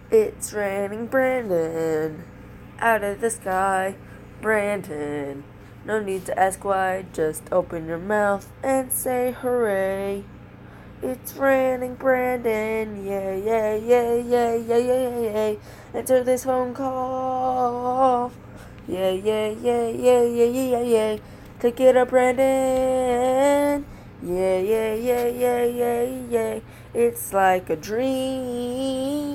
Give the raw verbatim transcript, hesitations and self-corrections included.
It's raining Brandon out of the sky. Brandon, no need to ask why, just open your mouth and say hooray. It's raining Brandon, yeah, yeah, yeah, yeah, yeah, yeah, yeah, yeah. Answer this phone call. Yeah, yeah, yeah, yeah, yeah, yeah, yeah, yeah. Take it up, Brandon. Yeah, yeah, yeah, yeah, yeah, yeah. It's like a dream.